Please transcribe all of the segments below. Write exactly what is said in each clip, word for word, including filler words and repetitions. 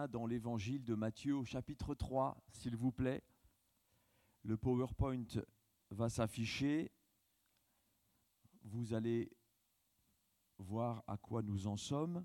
matin dans l'évangile de Matthieu au chapitre trois, s'il vous plaît. Le PowerPoint va s'afficher. Vous allez voir à quoi nous en sommes.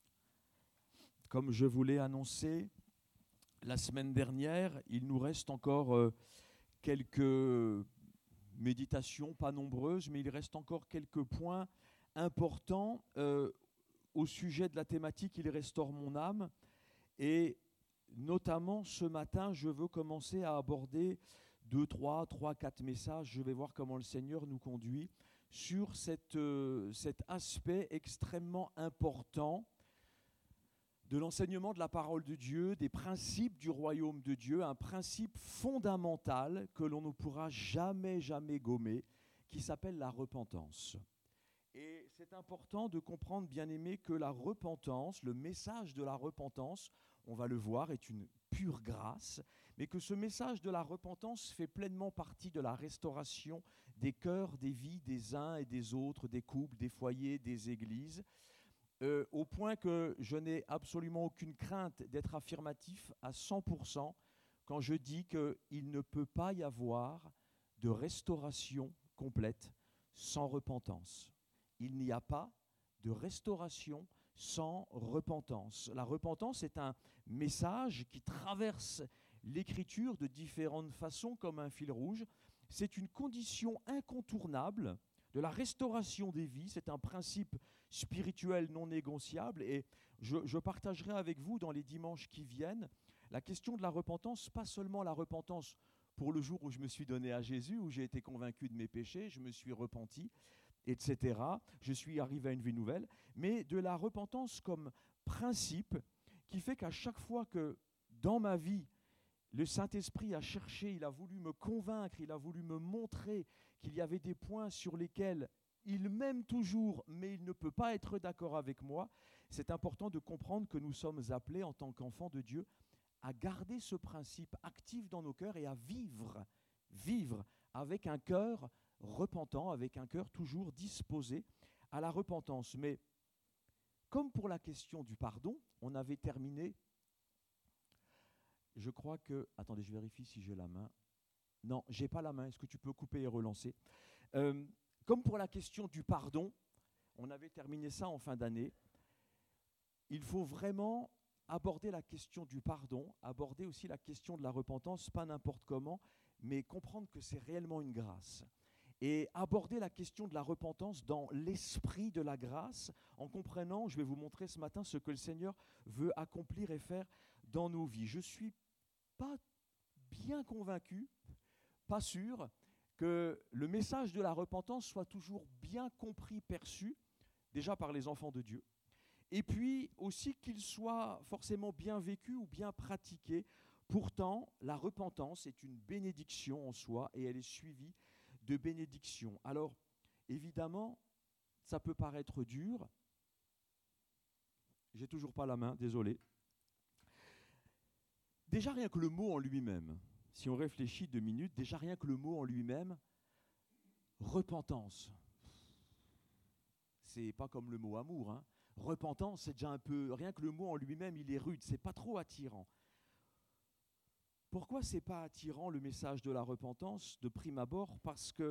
Comme je vous l'ai annoncé la semaine dernière, il nous reste encore euh, quelques méditations, pas nombreuses, mais il reste encore quelques points importants euh, au sujet de la thématique « Il restaure mon âme ». Et notamment ce matin, je veux commencer à aborder deux, trois, trois, quatre messages. Je vais voir comment le Seigneur nous conduit sur cette, euh, cet aspect extrêmement important de l'enseignement de la parole de Dieu, des principes du royaume de Dieu, un principe fondamental que l'on ne pourra jamais, jamais gommer, qui s'appelle la repentance. Et c'est important de comprendre, bien-aimés, que la repentance, le message de la repentance, on va le voir, est une pure grâce, mais que ce message de la repentance fait pleinement partie de la restauration des cœurs, des vies des uns et des autres, des couples, des foyers, des églises, euh, au point que je n'ai absolument aucune crainte d'être affirmatif à cent pour cent quand je dis qu'il ne peut pas y avoir de restauration complète sans repentance. Il n'y a pas de restauration sans repentance. La repentance est un message qui traverse l'Écriture de différentes façons comme un fil rouge. C'est une condition incontournable de la restauration des vies. C'est un principe spirituel non négociable. Et je, je partagerai avec vous dans les dimanches qui viennent la question de la repentance, pas seulement la repentance pour le jour où je me suis donné à Jésus, où j'ai été convaincu de mes péchés, je me suis repenti, et cetera. Je suis arrivé à une vie nouvelle, mais de la repentance comme principe qui fait qu'à chaque fois que dans ma vie, le Saint-Esprit a cherché, il a voulu me convaincre, il a voulu me montrer qu'il y avait des points sur lesquels il m'aime toujours, mais il ne peut pas être d'accord avec moi, c'est important de comprendre que nous sommes appelés en tant qu'enfants de Dieu à garder ce principe actif dans nos cœurs et à vivre, vivre avec un cœur repentant, avec un cœur toujours disposé à la repentance. Mais comme pour la question du pardon, on avait terminé, je crois que, attendez, je vérifie si j'ai la main. Non, je n'ai pas la main, est-ce que tu peux couper et relancer? euh, Comme pour la question du pardon, on avait terminé ça en fin d'année, il faut vraiment aborder la question du pardon, aborder aussi la question de la repentance, pas n'importe comment, mais comprendre que c'est réellement une grâce. Et aborder la question de la repentance dans l'esprit de la grâce, en comprenant, je vais vous montrer ce matin ce que le Seigneur veut accomplir et faire dans nos vies. Je ne suis pas bien convaincu, pas sûr, que le message de la repentance soit toujours bien compris, perçu, déjà par les enfants de Dieu, et puis aussi qu'il soit forcément bien vécu ou bien pratiqué. Pourtant, la repentance est une bénédiction en soi et elle est suivie de bénédiction. Alors, évidemment, ça peut paraître dur. J'ai toujours pas la main, désolé. Déjà rien que le mot en lui-même, si on réfléchit deux minutes, déjà rien que le mot en lui-même, repentance. C'est pas comme le mot amour, hein. Repentance, c'est déjà un peu, rien que le mot en lui-même, il est rude, c'est pas trop attirant. Pourquoi c'est pas attirant le message de la repentance de prime abord? Parce que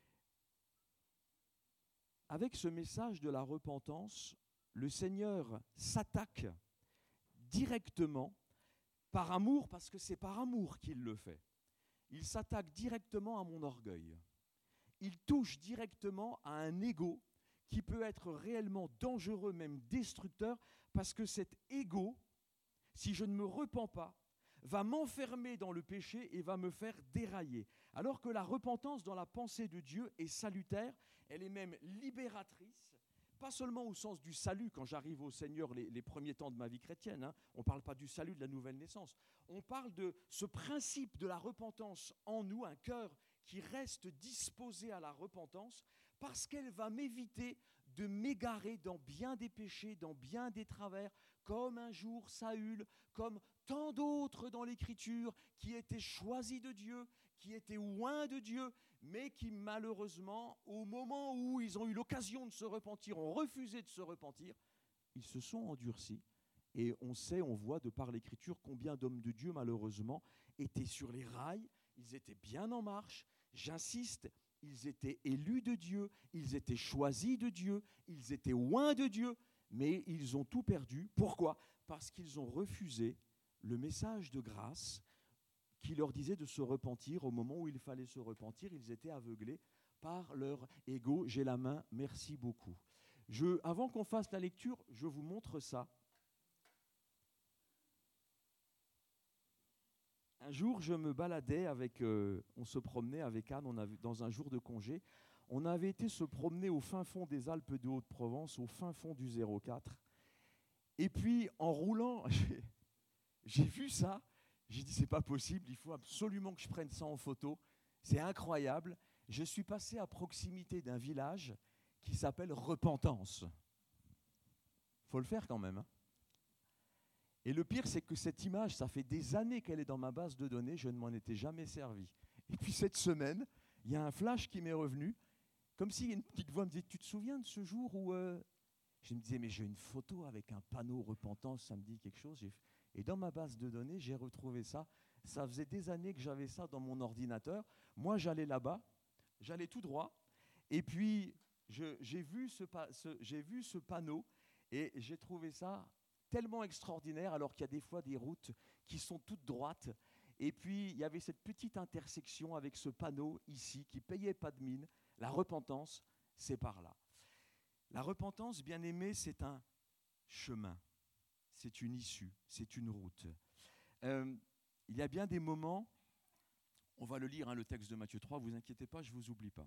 avec ce message de la repentance, le Seigneur s'attaque directement par amour, parce que c'est par amour qu'il le fait. Il s'attaque directement à mon orgueil. Il touche directement à un ego qui peut être réellement dangereux, même destructeur, parce que cet ego, si je ne me repens pas, va m'enfermer dans le péché et va me faire dérailler. Alors que la repentance dans la pensée de Dieu est salutaire, elle est même libératrice, pas seulement au sens du salut, quand j'arrive au Seigneur les, les premiers temps de ma vie chrétienne, hein, on ne parle pas du salut de la nouvelle naissance, on parle de ce principe de la repentance en nous, un cœur qui reste disposé à la repentance, parce qu'elle va m'éviter de m'égarer dans bien des péchés, dans bien des travers, comme un jour Saül, comme tant d'autres dans l'Écriture qui étaient choisis de Dieu, qui étaient oints de Dieu, mais qui malheureusement, au moment où ils ont eu l'occasion de se repentir, ont refusé de se repentir, ils se sont endurcis Et on sait, on voit de par l'Écriture combien d'hommes de Dieu, malheureusement, étaient sur les rails, ils étaient bien en marche. J'insiste, ils étaient élus de Dieu, ils étaient choisis de Dieu, ils étaient oints de Dieu, mais ils ont tout perdu. Pourquoi ? Parce qu'ils ont refusé le message de grâce qui leur disait de se repentir. Au moment où il fallait se repentir, ils étaient aveuglés par leur ego. J'ai la main, merci beaucoup. Je, avant qu'on fasse la lecture, je vous montre ça. Un jour, je me baladais avec, euh, on se promenait avec Anne, on avait, dans un jour de congé, on avait été se promener au fin fond des Alpes de Haute-Provence, au fin fond du zéro quatre. Et puis, en roulant, j'ai, j'ai vu ça, j'ai dit, c'est pas possible, il faut absolument que je prenne ça en photo, c'est incroyable. Je suis passé à proximité d'un village qui s'appelle Repentance. Il faut le faire quand même, hein. Et le pire, c'est que cette image, ça fait des années qu'elle est dans ma base de données, je ne m'en étais jamais servi. Et puis cette semaine, il y a un flash qui m'est revenu, comme si une petite voix me disait, tu te souviens de ce jour où... Euh... Je me disais, mais j'ai une photo avec un panneau Repentance, ça me dit quelque chose. Et dans ma base de données, j'ai retrouvé ça. Ça faisait des années que j'avais ça dans mon ordinateur. Moi, j'allais là-bas, j'allais tout droit, et puis je, j'ai, vu ce, ce, j'ai vu ce panneau, et j'ai trouvé ça tellement extraordinaire, alors qu'il y a des fois des routes qui sont toutes droites. Et puis, il y avait cette petite intersection avec ce panneau ici, qui ne payait pas de mine. La repentance, c'est par là. La repentance, bien aimé, c'est un chemin. C'est une issue, c'est une route. Euh, il y a bien des moments, on va le lire, hein, le texte de Matthieu trois, vous inquiétez pas, je ne vous oublie pas.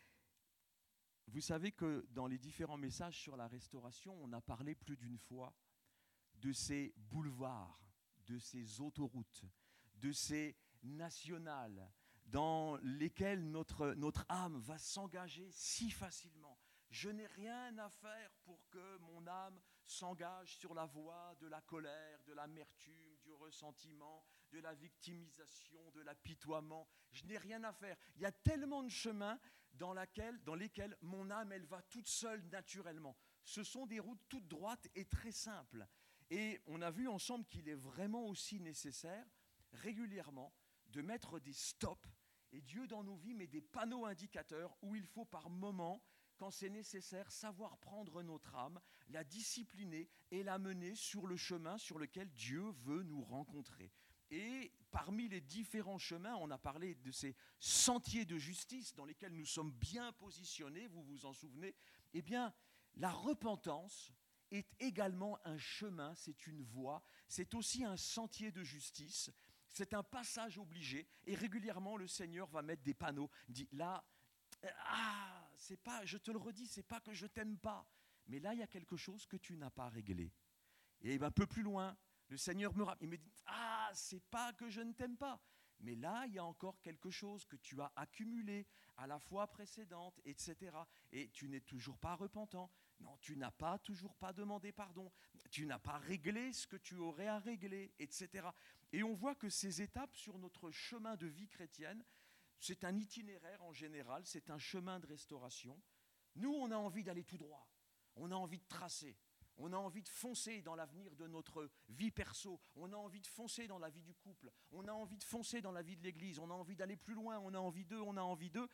Vous savez que dans les différents messages sur la restauration, on a parlé plus d'une fois de ces boulevards, de ces autoroutes, de ces nationales dans lesquelles notre, notre âme va s'engager si facilement. Je n'ai rien à faire pour que mon âme s'engage sur la voie de la colère, de l'amertume, du ressentiment, de la victimisation, de l'apitoiement. Je n'ai rien à faire. Il y a tellement de chemins dans, laquelle, dans lesquels mon âme, elle va toute seule naturellement. Ce sont des routes toutes droites et très simples. Et on a vu ensemble qu'il est vraiment aussi nécessaire, régulièrement, de mettre des stops. Et Dieu, dans nos vies, met des panneaux indicateurs où il faut par moment, quand c'est nécessaire, savoir prendre notre âme, la discipliner et la mener sur le chemin sur lequel Dieu veut nous rencontrer. Et parmi les différents chemins, on a parlé de ces sentiers de justice dans lesquels nous sommes bien positionnés, vous vous en souvenez. Eh bien, la repentance est également un chemin, c'est une voie, c'est aussi un sentier de justice, c'est un passage obligé. Et régulièrement, le Seigneur va mettre des panneaux, il dit là, ah, c'est pas, je te le redis, c'est pas que je t'aime pas, mais là, il y a quelque chose que tu n'as pas réglé. Et un peu plus loin, le Seigneur me rappelle, il me dit, ah, c'est pas que je ne t'aime pas, mais là, il y a encore quelque chose que tu as accumulé à la fois précédente, et cetera. Et tu n'es toujours pas repentant. Non, tu n'as pas toujours pas demandé pardon. Tu n'as pas réglé ce que tu aurais à régler, et cetera. Et on voit que ces étapes sur notre chemin de vie chrétienne, c'est un itinéraire en général, c'est un chemin de restauration. Nous, on a envie d'aller tout droit. On a envie de tracer. On a envie de foncer dans l'avenir de notre vie perso. On a envie de foncer dans la vie du couple. On a envie de foncer dans la vie de l'Église. On a envie d'aller plus loin. On a envie d'eux. On a envie d'eux.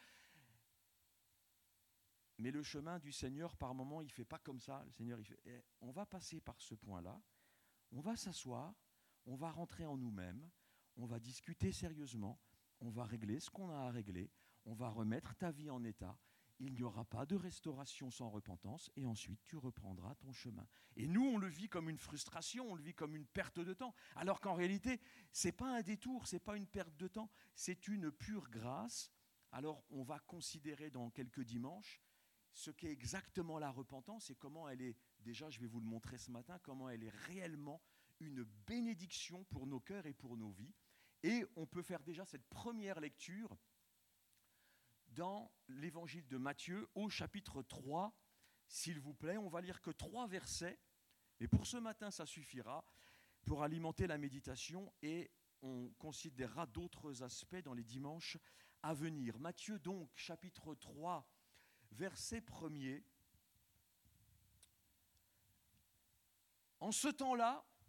Mais le chemin du Seigneur, par moments, il ne fait pas comme ça. Le Seigneur, il fait, eh, on va passer par ce point-là. On va s'asseoir. On va rentrer en nous-mêmes. On va discuter sérieusement. On va régler ce qu'on a à régler. On va remettre ta vie en état. Il n'y aura pas de restauration sans repentance, et ensuite tu reprendras ton chemin. Et nous, on le vit comme une frustration, on le vit comme une perte de temps, alors qu'en réalité, ce n'est pas un détour, ce n'est pas une perte de temps, c'est une pure grâce. Alors, on va considérer dans quelques dimanches ce qu'est exactement la repentance et comment elle est, déjà je vais vous le montrer ce matin, comment elle est réellement une bénédiction pour nos cœurs et pour nos vies. Et on peut faire déjà cette première lecture dans l'évangile de Matthieu, au chapitre trois, s'il vous plaît. On va lire que trois versets, et pour ce matin, ça suffira pour alimenter la méditation, et on considérera d'autres aspects dans les dimanches à venir. Matthieu, donc, chapitre trois, verset premier. En ce temps-là,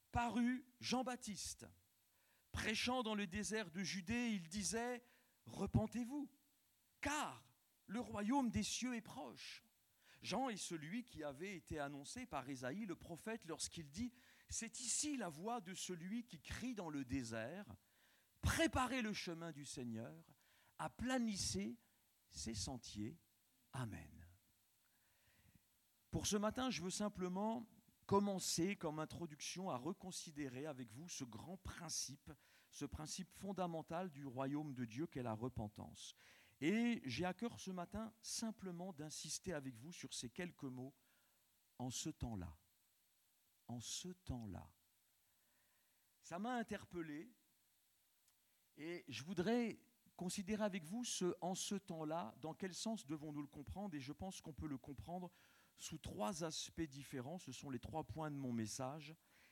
parut Jean-Baptiste. Prêchant dans le désert de Judée, il disait « Repentez-vous, car le royaume des cieux est proche. » Jean est celui qui avait été annoncé par Ésaïe, le prophète, lorsqu'il dit « C'est ici la voix de celui qui crie dans le désert, préparez le chemin du Seigneur, aplanissez ses sentiers. Amen. » Pour ce matin, je veux simplement commencer comme introduction à reconsidérer avec vous ce grand principe, ce principe fondamental du royaume de Dieu qu'est la repentance. Et j'ai à cœur ce matin simplement d'insister avec vous sur ces quelques mots « en ce temps-là ». En ce temps-là. Ça m'a interpellé et je voudrais considérer avec vous ce « en ce temps-là », dans quel sens devons-nous le comprendre, et je pense qu'on peut le comprendre sous trois aspects différents. Ce sont les trois points de mon message.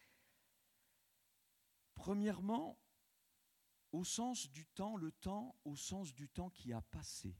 Premièrement, au sens du temps, le temps au sens du temps qui a passé.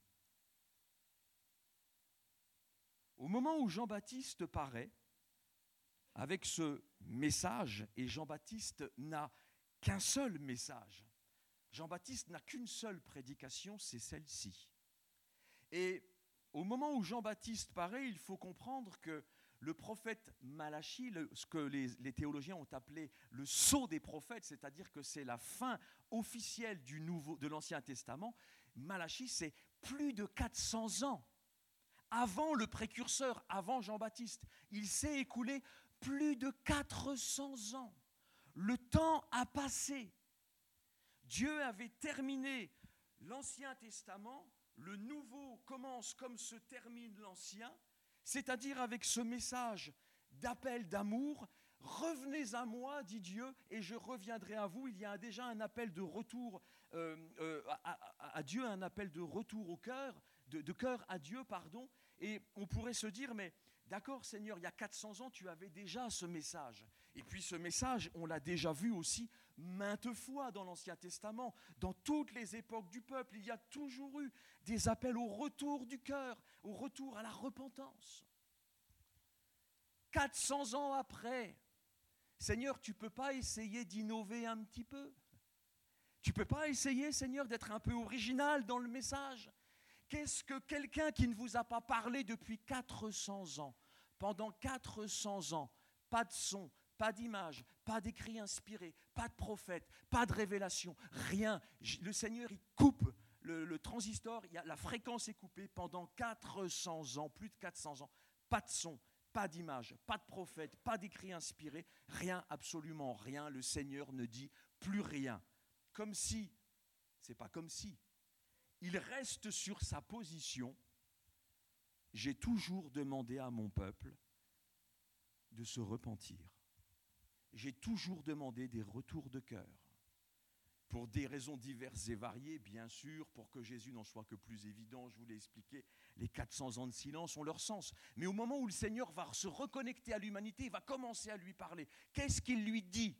Au moment où Jean-Baptiste paraît, avec ce message, et Jean-Baptiste n'a qu'un seul message, Jean-Baptiste n'a qu'une seule prédication, c'est celle-ci. Et au moment où Jean-Baptiste paraît, il faut comprendre que le prophète Malachie, le, ce que les, les théologiens ont appelé le sceau des prophètes, c'est-à-dire que c'est la fin officielle du nouveau, de l'Ancien Testament, Malachie, c'est plus de quatre cents ans avant le précurseur, avant Jean-Baptiste. Il s'est écoulé plus de quatre cents ans. Le temps a passé. Dieu avait terminé l'Ancien Testament, le Nouveau commence comme se termine l'Ancien, c'est-à-dire avec ce message d'appel d'amour. Revenez à moi, dit Dieu, et je reviendrai à vous. Il y a déjà un appel de retour euh, euh, à, à, à Dieu, un appel de retour au cœur, de, de cœur à Dieu, pardon. Et on pourrait se dire, mais d'accord Seigneur, il y a quatre cents ans, tu avais déjà ce message. Et puis ce message, on l'a déjà vu aussi maintes fois dans l'Ancien Testament. Dans toutes les époques du peuple, il y a toujours eu des appels au retour du cœur, au retour à la repentance. quatre cents ans après, Seigneur, tu ne peux pas essayer d'innover un petit peu? Tu ne peux pas essayer, Seigneur, d'être un peu original dans le message? Qu'est-ce que quelqu'un qui ne vous a pas parlé depuis quatre cents ans, pendant quatre cents ans, pas de son, pas d'image, pas d'écrit inspiré, pas de prophète, pas de révélation, rien. Le Seigneur, il coupe le, le transistor, il y a, la fréquence est coupée pendant quatre cents ans, plus de quatre cents ans, pas de son, pas d'image, pas de prophète, pas d'écrit inspiré, rien, absolument rien. Le Seigneur ne dit plus rien. Comme si, c'est pas comme si, il reste sur sa position. J'ai toujours demandé à mon peuple de se repentir. J'ai toujours demandé des retours de cœur. Pour des raisons diverses et variées, bien sûr, pour que Jésus n'en soit que plus évident, je vous l'ai expliqué, les quatre cents ans de silence ont leur sens. Mais au moment où le Seigneur va se reconnecter à l'humanité, il va commencer à lui parler. Qu'est-ce qu'il lui dit?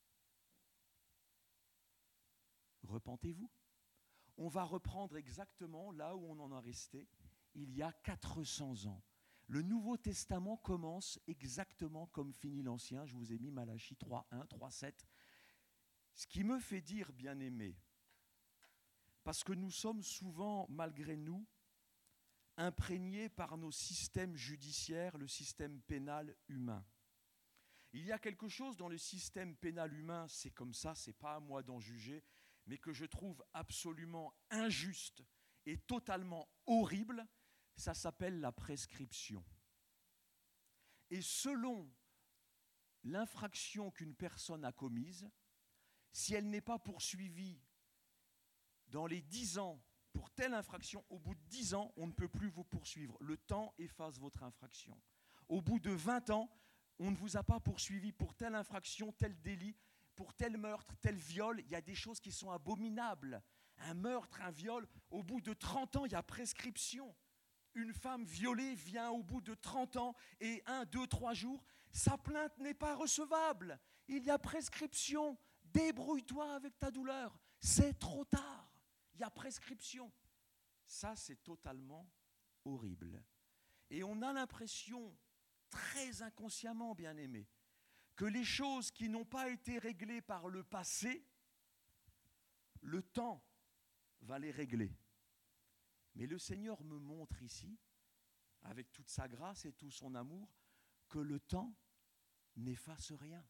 Repentez-vous. On va reprendre exactement là où on en a resté, il y a quatre cents ans. Le Nouveau Testament commence exactement comme finit l'Ancien. Je vous ai mis Malachie trois, un, trois, sept. Ce qui me fait dire, bien-aimés, parce que nous sommes souvent, malgré nous, imprégnés par nos systèmes judiciaires, le système pénal humain. Il y a quelque chose dans le système pénal humain, c'est comme ça, c'est pas à moi d'en juger, mais que je trouve absolument injuste et totalement horrible, ça s'appelle la prescription. Et selon l'infraction qu'une personne a commise, si elle n'est pas poursuivie dans les dix ans pour telle infraction, au bout de dix ans, on ne peut plus vous poursuivre. Le temps efface votre infraction. Au bout de vingt ans, on ne vous a pas poursuivi pour telle infraction, tel délit, pour tel meurtre, tel viol. Il y a des choses qui sont abominables. Un meurtre, un viol, au bout de trente ans, il y a prescription. Une femme violée vient au bout de trente ans et un, deux, trois jours, sa plainte n'est pas recevable. Il y a prescription. Débrouille-toi avec ta douleur. C'est trop tard. Il y a prescription. Ça, c'est totalement horrible. Et on a l'impression, très inconsciemment, bien aimé, que les choses qui n'ont pas été réglées par le passé, le temps va les régler. Mais le Seigneur me montre ici, avec toute sa grâce et tout son amour, que le temps n'efface rien.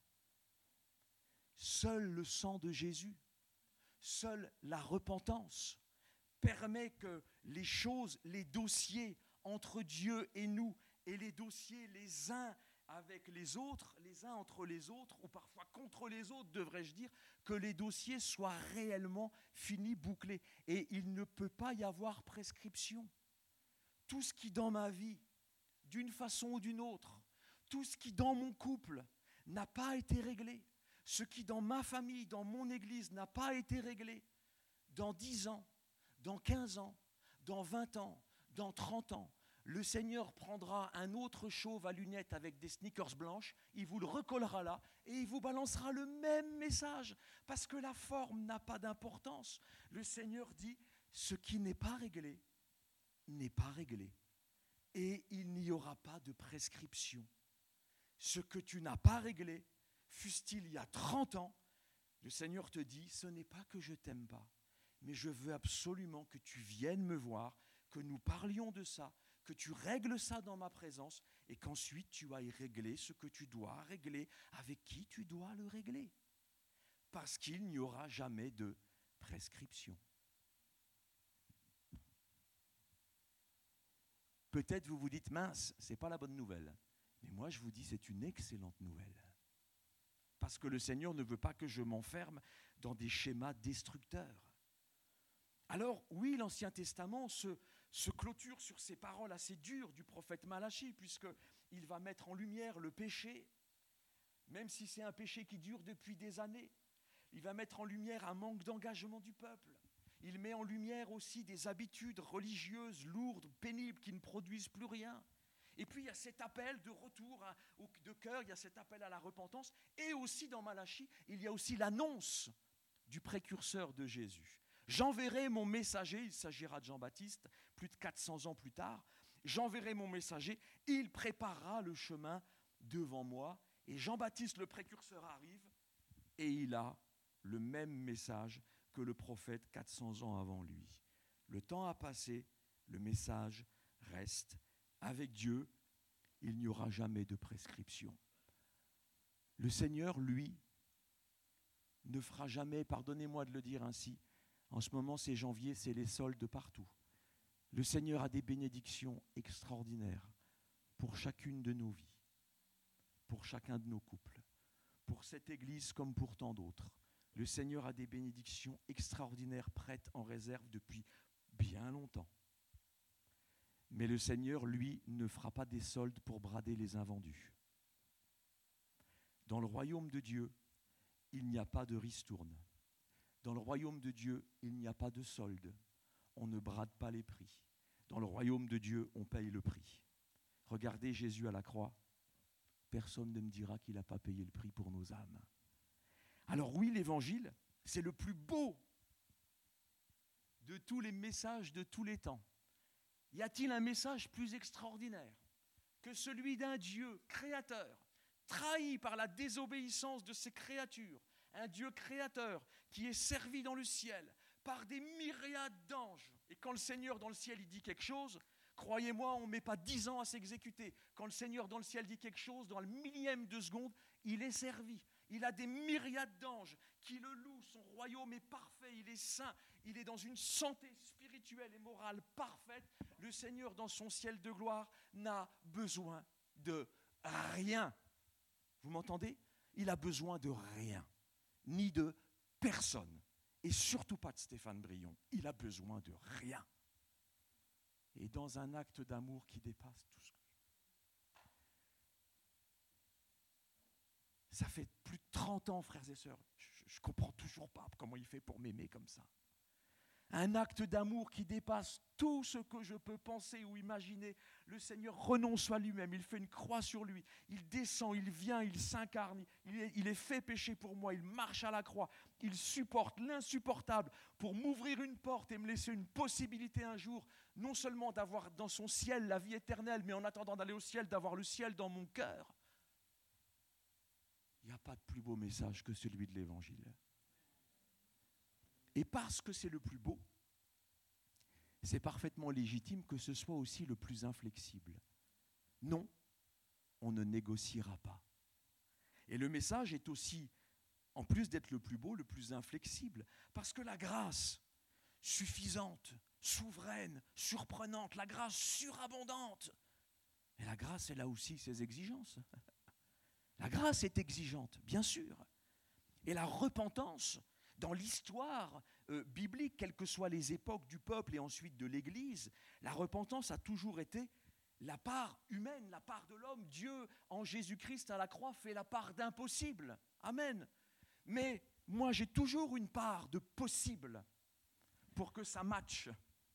Seul le sang de Jésus, seule la repentance permet que les choses, les dossiers entre Dieu et nous, et les dossiers les uns avec les autres, les uns entre les autres, ou parfois contre les autres, devrais-je dire, que les dossiers soient réellement finis, bouclés. Et il ne peut pas y avoir prescription. Tout ce qui dans ma vie, d'une façon ou d'une autre, tout ce qui dans mon couple n'a pas été réglé, ce qui dans ma famille, dans mon église n'a pas été réglé, dans dix ans, dans quinze ans, dans vingt ans, dans trente ans, le Seigneur prendra un autre chauve à lunettes avec des sneakers blanches, il vous le recollera là et il vous balancera le même message parce que la forme n'a pas d'importance. Le Seigneur dit, ce qui n'est pas réglé n'est pas réglé et il n'y aura pas de prescription. Ce que tu n'as pas réglé, fût-il il y a trente ans, le Seigneur te dit, ce n'est pas que je t'aime pas, mais je veux absolument que tu viennes me voir, que nous parlions de ça, que tu règles ça dans ma présence et qu'ensuite tu ailles régler ce que tu dois régler, avec qui tu dois le régler. Parce qu'il n'y aura jamais de prescription. Peut-être vous vous dites, mince, ce n'est pas la bonne nouvelle. Mais moi je vous dis, c'est une excellente nouvelle. Parce que le Seigneur ne veut pas que je m'enferme dans des schémas destructeurs. Alors oui, l'Ancien Testament se, se clôture sur ces paroles assez dures du prophète Malachie, puisqu'il va mettre en lumière le péché, même si c'est un péché qui dure depuis des années. Il va mettre en lumière un manque d'engagement du peuple. Il met en lumière aussi des habitudes religieuses lourdes, pénibles, qui ne produisent plus rien. Et puis il y a cet appel de retour à, de cœur, il y a cet appel à la repentance. Et aussi dans Malachie, il y a aussi l'annonce du précurseur de Jésus. J'enverrai mon messager, il s'agira de Jean-Baptiste, plus de quatre cents ans plus tard. J'enverrai mon messager, il préparera le chemin devant moi. Et Jean-Baptiste, le précurseur, arrive et il a le même message que le prophète quatre cents ans avant lui. Le temps a passé, le message reste. Avec Dieu, il n'y aura jamais de prescription. Le Seigneur, lui, ne fera jamais, pardonnez-moi de le dire ainsi, en ce moment, c'est janvier, c'est les soldes partout. Le Seigneur a des bénédictions extraordinaires pour chacune de nos vies, pour chacun de nos couples, pour cette Église comme pour tant d'autres. Le Seigneur a des bénédictions extraordinaires prêtes en réserve depuis bien longtemps. Mais le Seigneur, lui, ne fera pas des soldes pour brader les invendus. Dans le royaume de Dieu, il n'y a pas de ristourne. Dans le royaume de Dieu, il n'y a pas de solde. On ne brade pas les prix. Dans le royaume de Dieu, on paye le prix. Regardez Jésus à la croix. Personne ne me dira qu'il n'a pas payé le prix pour nos âmes. Alors oui, l'évangile, c'est le plus beau de tous les messages de tous les temps. Y a-t-il un message plus extraordinaire que celui d'un Dieu créateur, trahi par la désobéissance de ses créatures, un Dieu créateur qui est servi dans le ciel par des myriades d'anges. Et quand le Seigneur dans le ciel il dit quelque chose, croyez-moi, on ne met pas dix ans à s'exécuter. Quand le Seigneur dans le ciel dit quelque chose, dans le millième de seconde, il est servi. Il a des myriades d'anges qui le louent. Son royaume est parfait, il est saint. Il est dans une santé spirituelle et morale parfaite. Le Seigneur dans son ciel de gloire n'a besoin de rien. Vous m'entendez ? Il a besoin de rien, ni de personne. Et surtout pas de Stéphane Brion. Il a besoin de rien. Et dans un acte d'amour qui dépasse tout ce que... Ça fait plus de trente ans, frères et sœurs. Je ne comprends toujours pas comment il fait pour m'aimer comme ça. Un acte d'amour qui dépasse tout ce que je peux penser ou imaginer. Le Seigneur renonce à lui-même, il fait une croix sur lui. Il descend, il vient, il s'incarne, il est, il est fait pécher pour moi, il marche à la croix. Il supporte l'insupportable pour m'ouvrir une porte et me laisser une possibilité un jour, non seulement d'avoir dans son ciel la vie éternelle, mais en attendant d'aller au ciel, d'avoir le ciel dans mon cœur. Il Il n'y a pas de plus beau message que celui de l'Évangile. Et parce que c'est le plus beau, c'est parfaitement légitime que ce soit aussi le plus inflexible. Non, on ne négociera pas. Et le message est aussi, en plus d'être le plus beau, le plus inflexible. Parce que la grâce suffisante, souveraine, surprenante, la grâce surabondante, et la grâce, elle a aussi ses exigences. La grâce est exigeante, bien sûr. Et la repentance, dans l'histoire euh, biblique, quelles que soient les époques du peuple et ensuite de l'Église, la repentance a toujours été la part humaine, la part de l'homme. Dieu, en Jésus-Christ à la croix, fait la part d'impossible. Amen. Mais moi, j'ai toujours une part de possible pour que ça matche.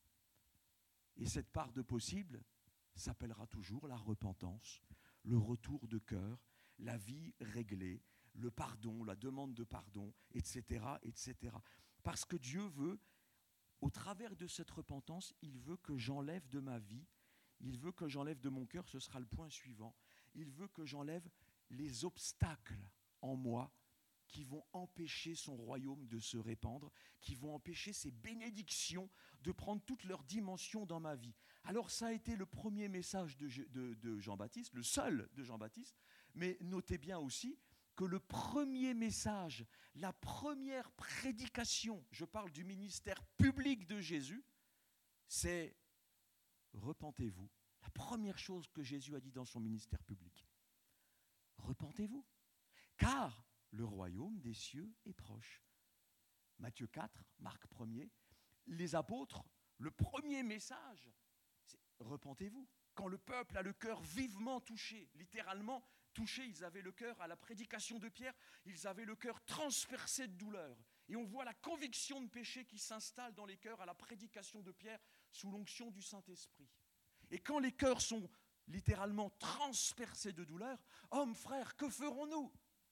Et cette part de possible s'appellera toujours la repentance, le retour de cœur, la vie réglée, le pardon, la demande de pardon, et cetera, et cetera. Parce que Dieu veut, au travers de cette repentance, il veut que j'enlève de ma vie, il veut que j'enlève de mon cœur, ce sera le point suivant, il veut que j'enlève les obstacles en moi qui vont empêcher son royaume de se répandre, qui vont empêcher ses bénédictions de prendre toute leur dimension dans ma vie. Alors ça a été le premier message de, de, de Jean-Baptiste, le seul de Jean-Baptiste, mais notez bien aussi que le premier message, la première prédication, je parle du ministère public de Jésus, c'est « repentez-vous ». La première chose que Jésus a dit dans son ministère public. Repentez-vous, car le royaume des cieux est proche. Matthieu quatre, Marc premier, les apôtres, le premier message, c'est « repentez-vous ». Quand le peuple a le cœur vivement touché, littéralement touché, ils avaient le cœur, à la prédication de Pierre, ils avaient le cœur transpercé de douleur. Et on voit la conviction de péché qui s'installe dans les cœurs à la prédication de Pierre sous l'onction du Saint-Esprit. Et quand les cœurs sont littéralement transpercés de douleur, « Hommes, frères, que ferons-nous »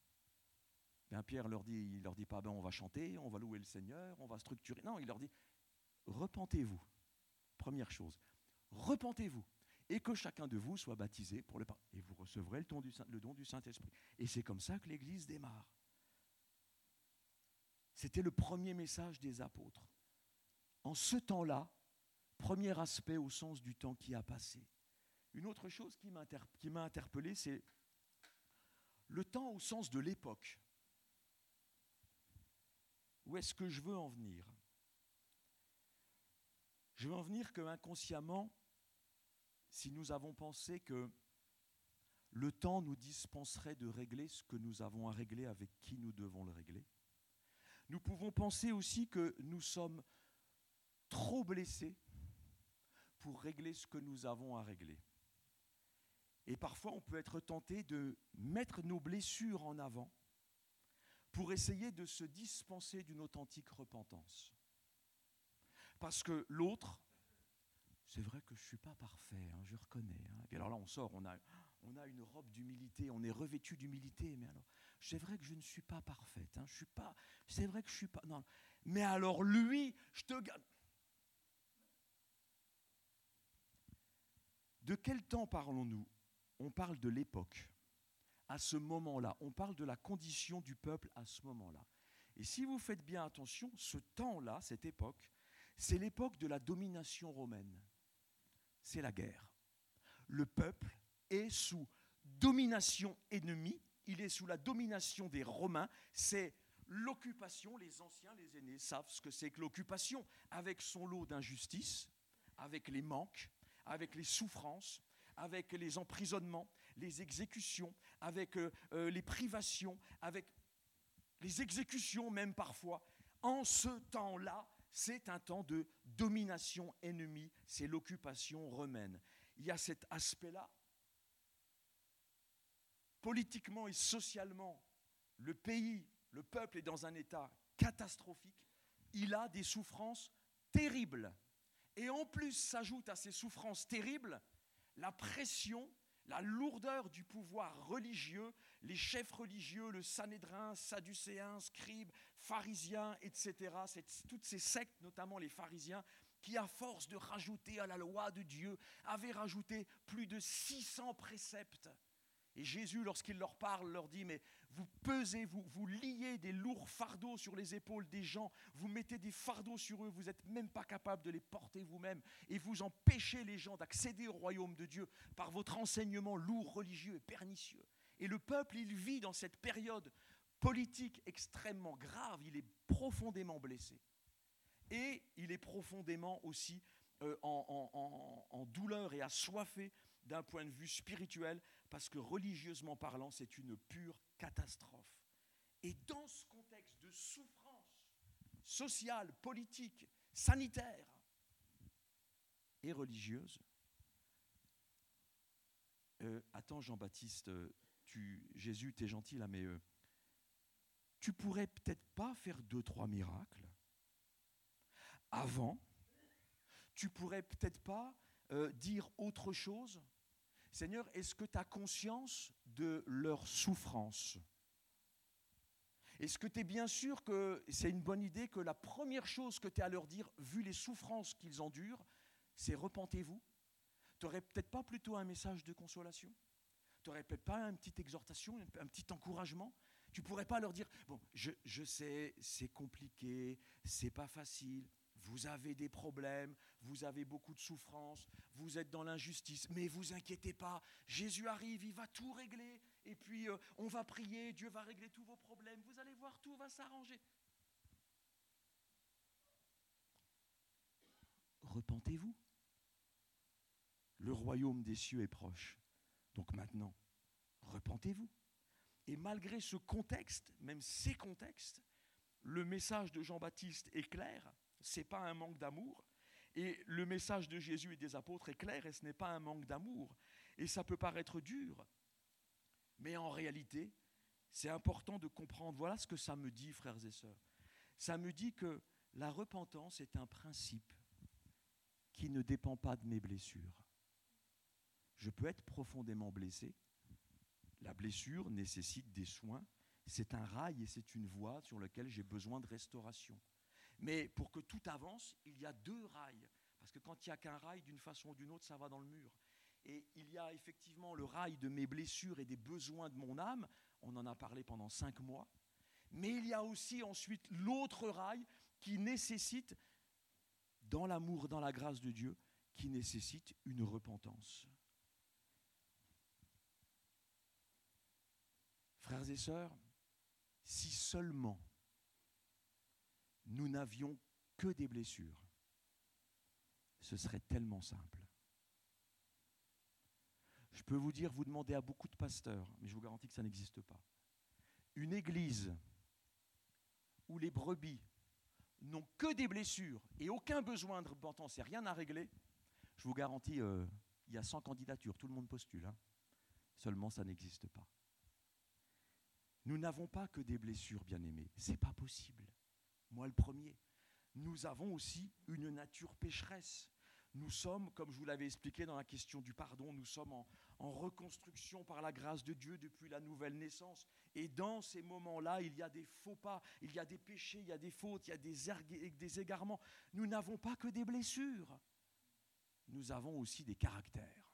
Ben Pierre leur dit, il leur dit pas, ben on va chanter, on va louer le Seigneur, on va structurer. Non, il leur dit, repentez-vous. Première chose, repentez-vous. Et que chacun de vous soit baptisé pour le pardon. Et vous recevrez le don du, Saint, le don du Saint-Esprit. Et c'est comme ça que l'Église démarre. C'était le premier message des apôtres. En ce temps-là, premier aspect au sens du temps qui a passé. Une autre chose qui m'a, interp- qui m'a interpellé, c'est le temps au sens de l'époque. Où est-ce que je veux en venir ? Je veux en venir que inconsciemment, si nous avons pensé que le temps nous dispenserait de régler ce que nous avons à régler avec qui nous devons le régler, nous pouvons penser aussi que nous sommes trop blessés pour régler ce que nous avons à régler. Et parfois, on peut être tenté de mettre nos blessures en avant pour essayer de se dispenser d'une authentique repentance. Parce que l'autre, c'est vrai que je ne suis pas parfait, hein, je reconnais. Hein. Et puis alors là, on sort, on a, on a une robe d'humilité, on est revêtu d'humilité, mais alors, c'est vrai que je ne suis pas parfaite, hein, je suis pas, c'est vrai que je ne suis pas... Non, mais alors lui, je te garde... De quel temps parlons-nous ? On parle de l'époque. À ce moment-là, on parle de la condition du peuple à ce moment-là. Et si vous faites bien attention, ce temps-là, cette époque, c'est l'époque de la domination romaine. C'est la guerre. Le peuple est sous domination ennemie, il est sous la domination des Romains, c'est l'occupation, les anciens, les aînés savent ce que c'est que l'occupation, avec son lot d'injustice, avec les manques, avec les souffrances, avec les emprisonnements, les exécutions, avec euh, euh, les privations, avec les exécutions même parfois. En ce temps-là, c'est un temps de domination ennemie, c'est l'occupation romaine. Il y a cet aspect-là. Politiquement et socialement, le pays, le peuple est dans un état catastrophique. Il a des souffrances terribles. Et en plus s'ajoute à ces souffrances terribles la pression, la lourdeur du pouvoir religieux, les chefs religieux, le Sanhédrin, Sadducéens, scribes, pharisiens, et cetera. C'est toutes ces sectes, notamment les pharisiens, qui, à force de rajouter à la loi de Dieu, avaient rajouté plus de six cents préceptes. Et Jésus, lorsqu'il leur parle, leur dit, mais vous pesez, vous, vous liez des lourds fardeaux sur les épaules des gens, vous mettez des fardeaux sur eux, vous n'êtes même pas capable de les porter vous-même, et vous empêchez les gens d'accéder au royaume de Dieu par votre enseignement lourd, religieux et pernicieux. Et le peuple, il vit dans cette période politique extrêmement grave, il est profondément blessé. Et il est profondément aussi euh, en, en, en, en douleur et assoiffé d'un point de vue spirituel, parce que religieusement parlant, c'est une pure catastrophe. Et dans ce contexte de souffrance sociale, politique, sanitaire et religieuse, euh, attends Jean-Baptiste, tu, Jésus, t'es gentil là, mais euh, tu pourrais peut-être pas faire deux, trois miracles avant, tu pourrais peut-être pas euh, dire autre chose. Seigneur, est-ce que tu as conscience de leur souffrance? Est-ce que tu es bien sûr que c'est une bonne idée que la première chose que tu as à leur dire, vu les souffrances qu'ils endurent, c'est repentez-vous? Tu n'aurais peut-être pas plutôt un message de consolation? Tu n'aurais peut-être pas une petite exhortation, un petit encouragement? Tu ne pourrais pas leur dire, bon, je, je sais, c'est compliqué, c'est pas facile, vous avez des problèmes, vous avez beaucoup de souffrances, vous êtes dans l'injustice, mais vous inquiétez pas, Jésus arrive, il va tout régler, et puis euh, on va prier, Dieu va régler tous vos problèmes, vous allez voir, tout va s'arranger. Repentez-vous. Le royaume des cieux est proche. Donc maintenant, repentez-vous. Et malgré ce contexte, même ces contextes, le message de Jean-Baptiste est clair, ce n'est pas un manque d'amour. Et le message de Jésus et des apôtres est clair, et ce n'est pas un manque d'amour. Et ça peut paraître dur, mais en réalité, c'est important de comprendre. Voilà ce que ça me dit, frères et sœurs. Ça me dit que la repentance est un principe qui ne dépend pas de mes blessures. Je peux être profondément blessé. La blessure nécessite des soins. C'est un rail et c'est une voie sur laquelle j'ai besoin de restauration. Mais pour que tout avance, il y a deux rails. Parce que quand il n'y a qu'un rail, d'une façon ou d'une autre, ça va dans le mur. Et il y a effectivement le rail de mes blessures et des besoins de mon âme. On en a parlé pendant cinq mois. Mais il y a aussi ensuite l'autre rail qui nécessite, dans l'amour, dans la grâce de Dieu, qui nécessite une repentance. Frères et sœurs, si seulement nous n'avions que des blessures, ce serait tellement simple. Je peux vous dire, vous demandez à beaucoup de pasteurs, mais je vous garantis que ça n'existe pas. Une église où les brebis n'ont que des blessures et aucun besoin de repentance et rien à régler, je vous garantis, euh, il y a cent candidatures, tout le monde postule. Hein. Seulement, ça n'existe pas. Nous n'avons pas que des blessures, bien-aimés. Ce n'est pas possible. Moi, le premier. Nous avons aussi une nature pécheresse. Nous sommes, comme je vous l'avais expliqué dans la question du pardon, nous sommes en, en reconstruction par la grâce de Dieu depuis la nouvelle naissance. Et dans ces moments-là, il y a des faux pas, il y a des péchés, il y a des fautes, il y a des, erg- des égarements. Nous n'avons pas que des blessures. Nous avons aussi des caractères.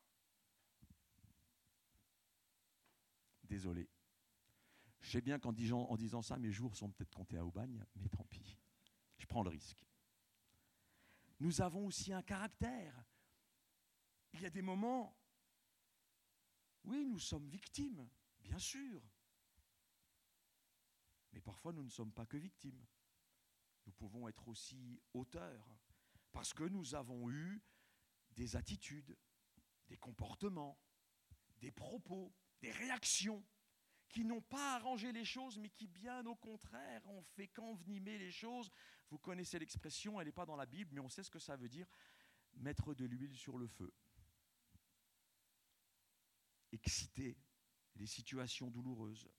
Désolé. Je sais bien qu'en disant, en disant ça, mes jours sont peut-être comptés à Aubagne, mais tant pis. Je prends le risque. Nous avons aussi un caractère. Il y a des moments, oui, nous sommes victimes, bien sûr. Mais parfois, nous ne sommes pas que victimes. Nous pouvons être aussi auteurs, parce que nous avons eu des attitudes, des comportements, des propos, des réactions qui n'ont pas arrangé les choses, mais qui, bien au contraire, ont fait qu'envenimer les choses. Vous connaissez l'expression, elle n'est pas dans la Bible, mais on sait ce que ça veut dire, mettre de l'huile sur le feu. Exciter les situations douloureuses.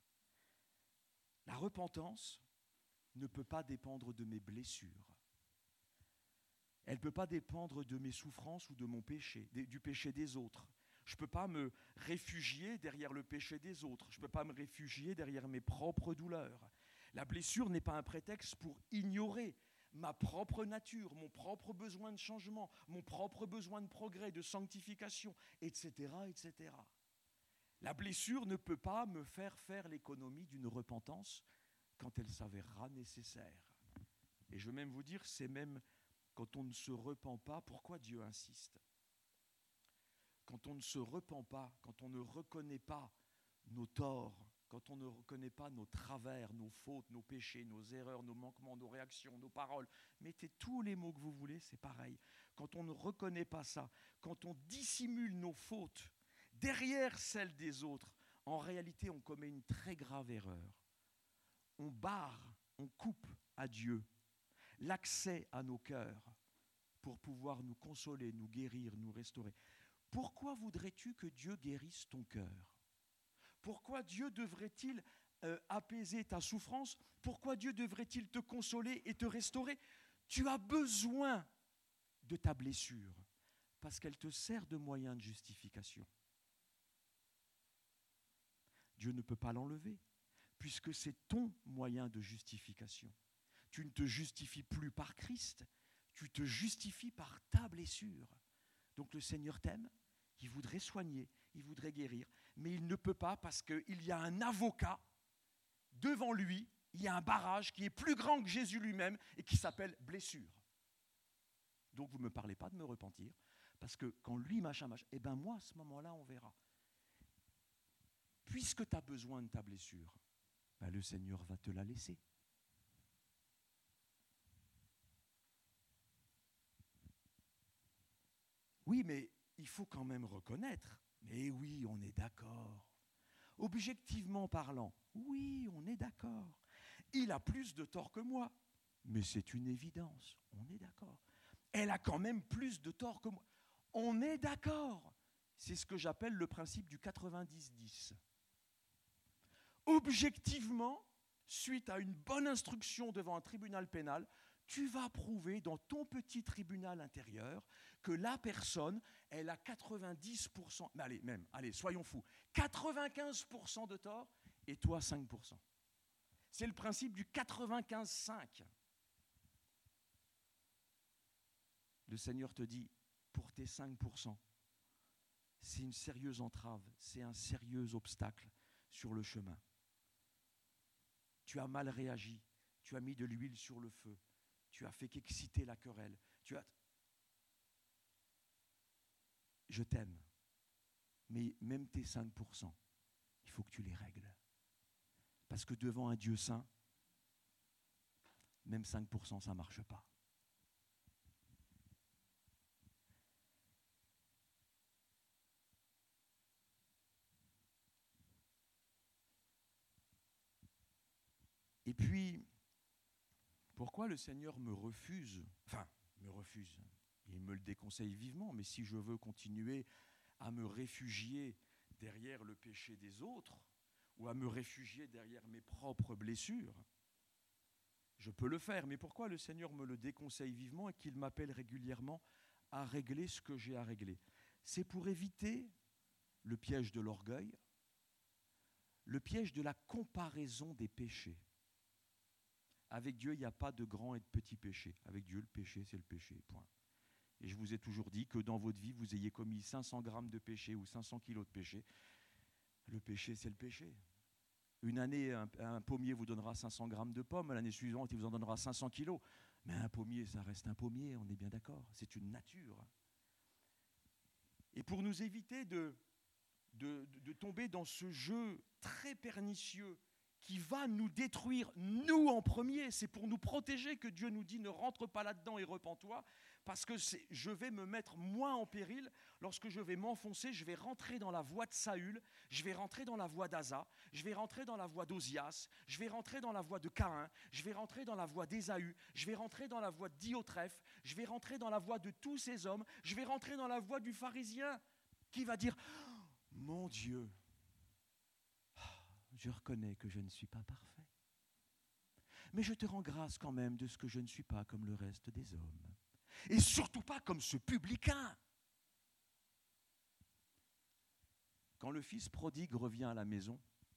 La repentance ne peut pas dépendre de mes blessures. Elle ne peut pas dépendre de mes souffrances ou de mon péché, du péché des autres. Je ne peux pas me réfugier derrière le péché des autres. Je ne peux pas me réfugier derrière mes propres douleurs. La blessure n'est pas un prétexte pour ignorer ma propre nature, mon propre besoin de changement, mon propre besoin de progrès, de sanctification, et cetera, et cetera. La blessure ne peut pas me faire faire l'économie d'une repentance quand elle s'avérera nécessaire. Et je veux même vous dire, c'est même quand on ne se repent pas, pourquoi Dieu insiste ? Quand on ne se repent pas, quand on ne reconnaît pas nos torts, quand on ne reconnaît pas nos travers, nos fautes, nos péchés, nos erreurs, nos manquements, nos réactions, nos paroles, mettez tous les mots que vous voulez, c'est pareil. Quand on ne reconnaît pas ça, quand on dissimule nos fautes derrière celles des autres, en réalité, on commet une très grave erreur. On barre, on coupe à Dieu l'accès à nos cœurs pour pouvoir nous consoler, nous guérir, nous restaurer. Pourquoi voudrais-tu que Dieu guérisse ton cœur ? Pourquoi Dieu devrait-il euh, apaiser ta souffrance ? Pourquoi Dieu devrait-il te consoler et te restaurer ? Tu as besoin de ta blessure parce qu'elle te sert de moyen de justification. Dieu ne peut pas l'enlever puisque c'est ton moyen de justification. Tu ne te justifies plus par Christ, tu te justifies par ta blessure. Donc le Seigneur t'aime, il voudrait soigner, il voudrait guérir, mais il ne peut pas parce qu'il y a un avocat devant lui, il y a un barrage qui est plus grand que Jésus lui-même et qui s'appelle blessure. Donc vous ne me parlez pas de me repentir, parce que quand lui, machin, machin, eh bien moi, à ce moment-là, on verra. Puisque tu as besoin de ta blessure, ben le Seigneur va te la laisser. Oui, mais il faut quand même reconnaître. Mais oui, on est d'accord. Objectivement parlant, oui, on est d'accord. Il a plus de tort que moi, mais c'est une évidence. On est d'accord. Elle a quand même plus de tort que moi. On est d'accord. C'est ce que j'appelle le principe du quatre-vingt-dix dix. Objectivement, suite à une bonne instruction devant un tribunal pénal, tu vas prouver dans ton petit tribunal intérieur que la personne, elle a quatre-vingt-dix pour cent, mais allez, même, allez, soyons fous, quatre-vingt-quinze pour cent de tort et toi cinq pour cent. C'est le principe du quatre-vingt-quinze cinq. Le Seigneur te dit, pour tes cinq pour cent, c'est une sérieuse entrave, c'est un sérieux obstacle sur le chemin. Tu as mal réagi, tu as mis de l'huile sur le feu, tu as fait qu'exciter la querelle, tu as... Je t'aime, mais même tes cinq pour cent, il faut que tu les règles. Parce que devant un Dieu saint, même cinq pour cent, ça ne marche pas. Et puis, pourquoi le Seigneur me refuse, enfin, me refuse, il me le déconseille vivement, mais si je veux continuer à me réfugier derrière le péché des autres, ou à me réfugier derrière mes propres blessures, je peux le faire. Mais pourquoi le Seigneur me le déconseille vivement et qu'il m'appelle régulièrement à régler ce que j'ai à régler ? C'est pour éviter le piège de l'orgueil, le piège de la comparaison des péchés. Avec Dieu, il n'y a pas de grands et de petits péchés. Avec Dieu, le péché, c'est le péché, point. Et je vous ai toujours dit que dans votre vie, vous ayez commis cinq cents grammes de péché ou cinq cents kilos de péché. Le péché, c'est le péché. Une année, un, un pommier vous donnera cinq cents grammes de pommes. L'année suivante, il vous en donnera cinq cents kilos. Mais un pommier, ça reste un pommier, on est bien d'accord. C'est une nature. Et pour nous éviter de, de, de tomber dans ce jeu très pernicieux qui va nous détruire, nous en premier, c'est pour nous protéger que Dieu nous dit ne rentre pas là-dedans et repens-toi, parce que c'est, je vais me mettre moi en péril lorsque je vais m'enfoncer, je vais rentrer dans la voie de Saül, je vais rentrer dans la voie d'Asa, je vais rentrer dans la voie d'Ozias, je vais rentrer dans la voie de Caïn, je vais rentrer dans la voie d'Ésaü, je vais rentrer dans la voie de Diotrephe, je vais rentrer dans la voie de tous ces hommes, je vais rentrer dans la voie du pharisien qui va dire « Mon Dieu !» Je reconnais que je ne suis pas parfait. Mais je te rends grâce quand même de ce que je ne suis pas comme le reste des hommes. Et surtout pas comme ce publicain. Quand le fils prodigue revient à la maison,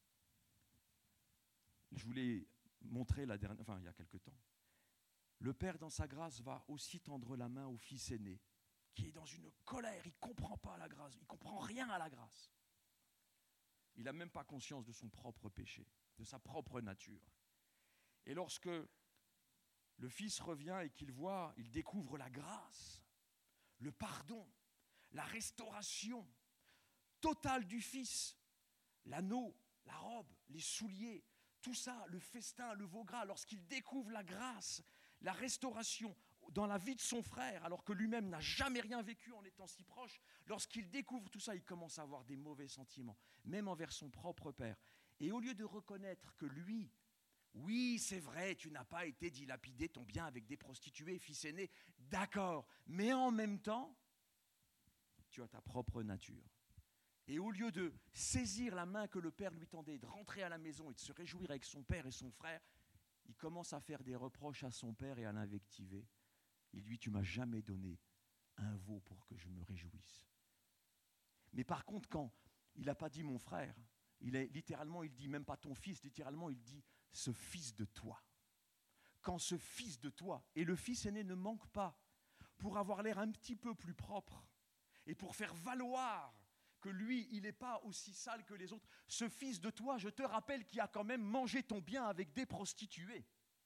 je vous l'ai montré la dernière, enfin, il y a quelque temps, le père dans sa grâce va aussi tendre la main au fils aîné, qui est dans une colère, il ne comprend pas la grâce, il ne comprend rien à la grâce. Il n'a même pas conscience de son propre péché, de sa propre nature. Et lorsque le Fils revient et qu'il voit, il découvre la grâce, le pardon, la restauration totale du Fils, l'anneau, la robe, les souliers, tout ça, le festin, le veau gras, lorsqu'il découvre la grâce, la restauration dans la vie de son frère, alors que lui-même n'a jamais rien vécu en étant si proche, lorsqu'il découvre tout ça, il commence à avoir des mauvais sentiments, même envers son propre père. Et au lieu de reconnaître que lui, oui, c'est vrai, tu n'as pas été dilapidé ton bien avec des prostituées, fils aîné, d'accord, mais en même temps, tu as ta propre nature. Et au lieu de saisir la main que le père lui tendait, de rentrer à la maison et de se réjouir avec son père et son frère, il commence à faire des reproches à son père et à l'invectiver. Il lui dit, tu m'as jamais donné un veau pour que je me réjouisse. Mais par contre, quand il n'a pas dit mon frère, il est, littéralement, il dit même pas ton fils, littéralement, il dit ce fils de toi. Quand ce fils de toi, et le fils aîné ne manque pas, pour avoir l'air un petit peu plus propre, et pour faire valoir que lui, il n'est pas aussi sale que les autres, ce fils de toi, je te rappelle, qui a quand même mangé ton bien avec des prostituées.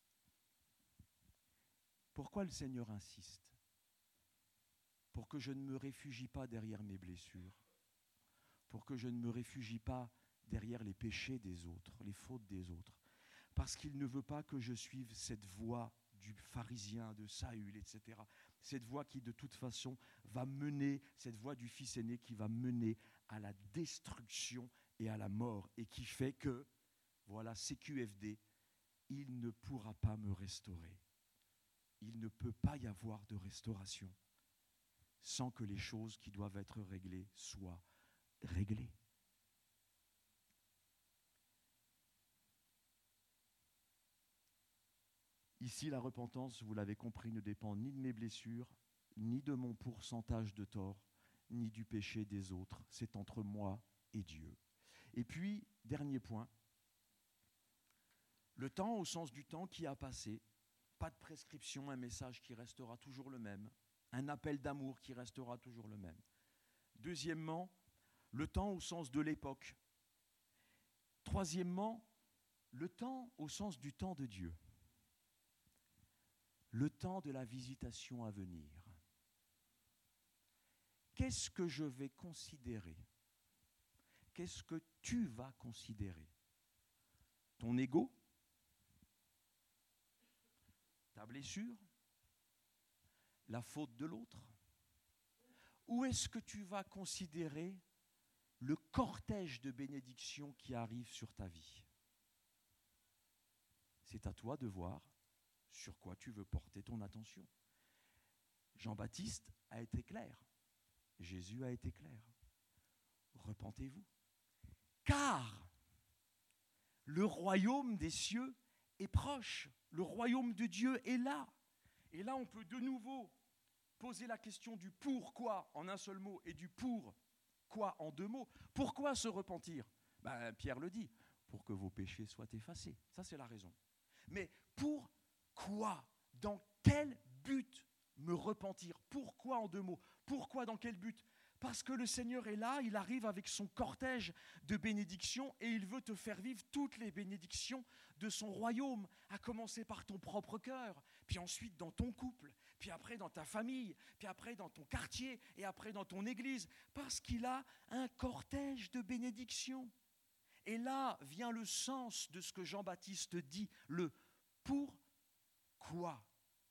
Pourquoi le Seigneur insiste ? Pour que je ne me réfugie pas derrière mes blessures, pour que je ne me réfugie pas derrière les péchés des autres, les fautes des autres, parce qu'il ne veut pas que je suive cette voie du pharisien, de Saül, et cetera. Cette voie qui, de toute façon, va mener, cette voie du fils aîné qui va mener à la destruction et à la mort, et qui fait que, voilà, C Q F D, il ne pourra pas me restaurer. Il ne peut pas y avoir de restauration sans que les choses qui doivent être réglées soient réglées. Ici, la repentance, vous l'avez compris, ne dépend ni de mes blessures, ni de mon pourcentage de tort, ni du péché des autres. C'est entre moi et Dieu. Et puis, dernier point, le temps au sens du temps qui a passé, pas de prescription, un message qui restera toujours le même, un appel d'amour qui restera toujours le même. Deuxièmement, le temps au sens de l'époque. Troisièmement, le temps au sens du temps de Dieu. Le temps de la visitation à venir. Qu'est-ce que je vais considérer ? Qu'est-ce que tu vas considérer ? Ton ego ? Ta blessure ? La faute de l'autre ? Ou est-ce que tu vas considérer le cortège de bénédictions qui arrive sur ta vie ? C'est à toi de voir sur quoi tu veux porter ton attention. Jean-Baptiste a été clair. Jésus a été clair. Repentez-vous. Car le royaume des cieux est proche. Le royaume de Dieu est là. Et là, on peut de nouveau poser la question du pourquoi en un seul mot et du pourquoi en deux mots. Pourquoi se repentir ? Ben, Pierre le dit, pour que vos péchés soient effacés. Ça, c'est la raison. Mais pourquoi ? Dans quel but me repentir ? Pourquoi en deux mots ? Pourquoi dans quel but ? Parce que le Seigneur est là, il arrive avec son cortège de bénédictions et il veut te faire vivre toutes les bénédictions de son royaume, à commencer par ton propre cœur, puis ensuite dans ton couple, puis après dans ta famille, puis après dans ton quartier et après dans ton église, parce qu'il a un cortège de bénédictions. Et là vient le sens de ce que Jean-Baptiste dit, le pourquoi.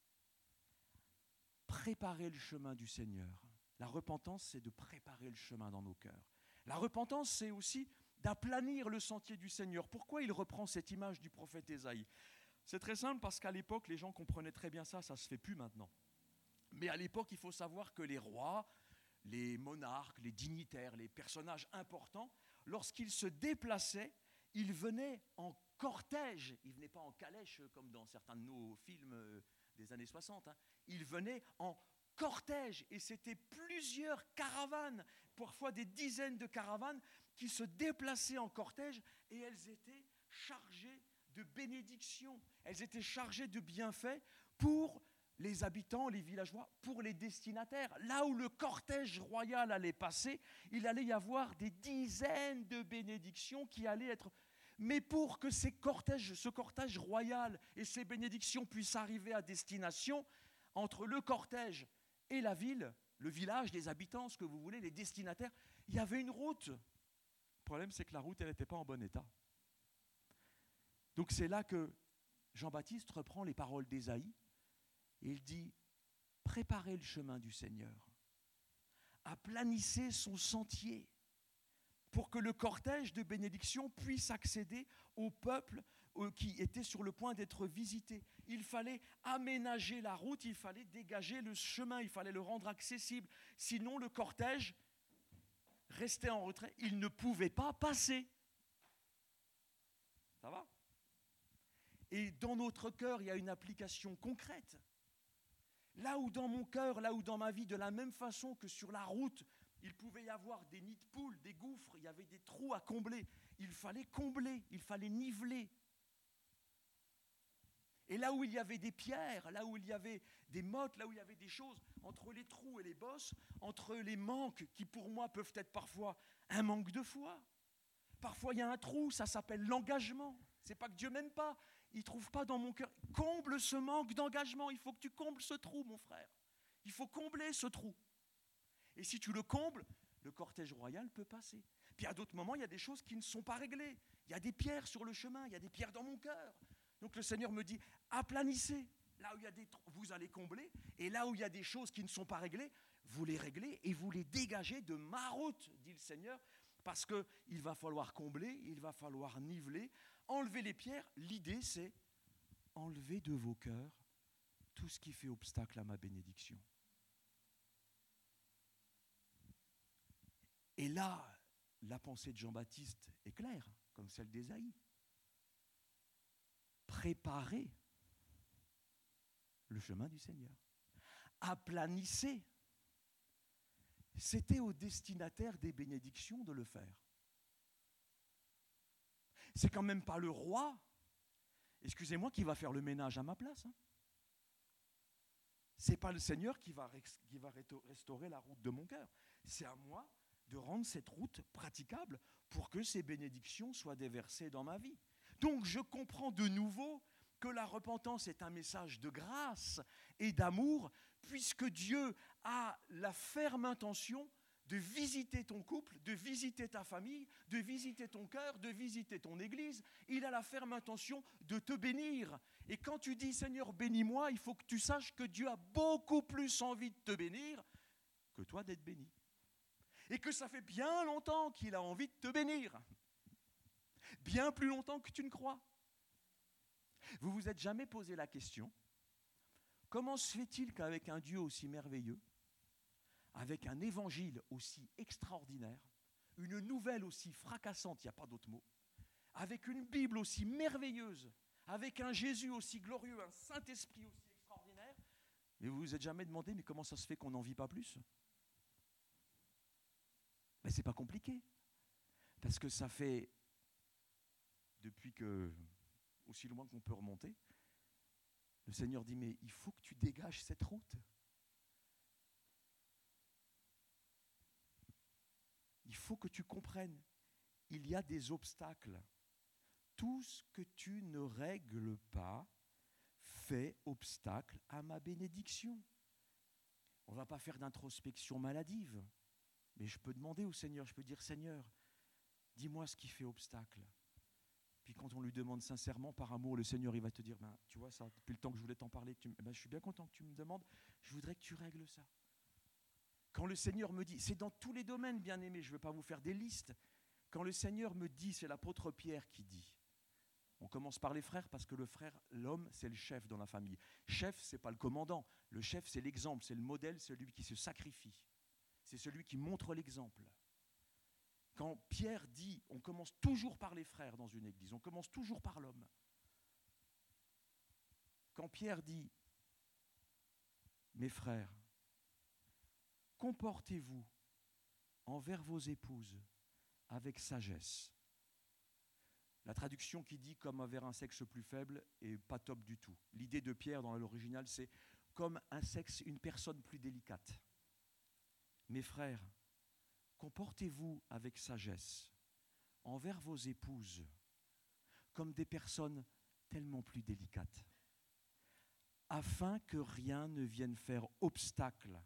Préparer le chemin du Seigneur. La repentance, c'est de préparer le chemin dans nos cœurs. La repentance, c'est aussi d'aplanir le sentier du Seigneur. Pourquoi il reprend cette image du prophète Ésaïe ? C'est très simple parce qu'à l'époque, les gens comprenaient très bien ça, ça ne se fait plus maintenant. Mais à l'époque, il faut savoir que les rois, les monarques, les dignitaires, les personnages importants, lorsqu'ils se déplaçaient, ils venaient en cortège. Ils ne venaient pas en calèche comme dans certains de nos films des années soixante. Hein. Ils venaient en cortège et c'était plusieurs caravanes, parfois des dizaines de caravanes qui se déplaçaient en cortège et elles étaient chargées de bénédictions, elles étaient chargées de bienfaits pour les habitants, les villageois, pour les destinataires. Là où le cortège royal allait passer, il allait y avoir des dizaines de bénédictions qui allaient être... Mais pour que ces cortèges, ce cortège royal et ces bénédictions puissent arriver à destination, entre le cortège et la ville, le village, les habitants, ce que vous voulez, les destinataires, il y avait une route. Le problème, c'est que la route, elle n'était pas en bon état. Donc c'est là que Jean-Baptiste reprend les paroles d'Ésaïe et il dit « Préparez le chemin du Seigneur, aplanissez son sentier pour que le cortège de bénédiction puisse accéder au peuple qui était sur le point d'être visité. Il fallait aménager la route, il fallait dégager le chemin, il fallait le rendre accessible. Sinon, le cortège restait en retrait, il ne pouvait pas passer. » Ça va ? Et dans notre cœur, il y a une application concrète. Là où dans mon cœur, là où dans ma vie, de la même façon que sur la route, il pouvait y avoir des nids de poules, des gouffres, il y avait des trous à combler. Il fallait combler, il fallait niveler. Et là où il y avait des pierres, là où il y avait des mottes, là où il y avait des choses, entre les trous et les bosses, entre les manques qui pour moi peuvent être parfois un manque de foi. Parfois il y a un trou, ça s'appelle l'engagement. C'est pas que Dieu m'aime pas, il ne trouve pas dans mon cœur. Comble ce manque d'engagement, il faut que tu combles ce trou, mon frère. Il faut combler ce trou. Et si tu le combles, le cortège royal peut passer. Puis à d'autres moments, il y a des choses qui ne sont pas réglées. Il y a des pierres sur le chemin, il y a des pierres dans mon cœur. Donc le Seigneur me dit, aplanissez. Là où il y a des trous, vous allez combler. Et là où il y a des choses qui ne sont pas réglées, vous les réglez et vous les dégagez de ma route, dit le Seigneur. Parce qu'il va falloir combler, il va falloir niveler, enlever les pierres. L'idée, c'est enlever de vos cœurs tout ce qui fait obstacle à ma bénédiction. Et là, la pensée de Jean-Baptiste est claire, comme celle d'Ésaïe. Préparez le chemin du Seigneur. Aplanissez. C'était au destinataire des bénédictions de le faire. C'est quand même pas le roi, excusez-moi, qui va faire le ménage à ma place. Hein. C'est pas le Seigneur qui va, qui va restaurer la route de mon cœur. C'est à moi de rendre cette route praticable pour que ces bénédictions soient déversées dans ma vie. Donc je comprends de nouveau que la repentance est un message de grâce et d'amour, puisque Dieu a la ferme intention de visiter ton couple, de visiter ta famille, de visiter ton cœur, de visiter ton église. Il a la ferme intention de te bénir. Et quand tu dis « Seigneur, bénis-moi », il faut que tu saches que Dieu a beaucoup plus envie de te bénir que toi d'être béni. Et que ça fait bien longtemps qu'il a envie de te bénir. Bien plus longtemps que tu ne crois. Vous vous êtes jamais posé la question, comment se fait-il qu'avec un Dieu aussi merveilleux, avec un évangile aussi extraordinaire, une nouvelle aussi fracassante, il n'y a pas d'autre mot, avec une Bible aussi merveilleuse, avec un Jésus aussi glorieux, un Saint-Esprit aussi extraordinaire, mais vous vous êtes jamais demandé, mais comment ça se fait qu'on n'en vit pas plus ? Mais c'est pas compliqué, parce que ça fait, depuis que, aussi loin qu'on peut remonter, le Seigneur dit, mais il faut que tu dégages cette route. Il faut que tu comprennes, il y a des obstacles. Tout ce que tu ne règles pas fait obstacle à ma bénédiction. On ne va pas faire d'introspection maladive, mais je peux demander au Seigneur, je peux dire, Seigneur, dis-moi ce qui fait obstacle. Puis quand on lui demande sincèrement, par amour, le Seigneur, il va te dire, ben, tu vois ça, depuis le temps que je voulais t'en parler, tu, ben, je suis bien content que tu me demandes, je voudrais que tu règles ça. Quand le Seigneur me dit, c'est dans tous les domaines, bien-aimés, je ne vais pas vous faire des listes. Quand le Seigneur me dit, c'est l'apôtre Pierre qui dit, on commence par les frères parce que le frère, l'homme, c'est le chef dans la famille. Chef, ce n'est pas le commandant. Le chef, c'est l'exemple, c'est le modèle, c'est celui qui se sacrifie. C'est celui qui montre l'exemple. Quand Pierre dit, on commence toujours par les frères dans une église, on commence toujours par l'homme. Quand Pierre dit, mes frères, comportez-vous envers vos épouses avec sagesse. La traduction qui dit comme envers un sexe plus faible est pas top du tout. L'idée de Pierre dans l'original, c'est comme un sexe, une personne plus délicate. Mes frères, comportez-vous avec sagesse envers vos épouses comme des personnes tellement plus délicates, afin que rien ne vienne faire obstacle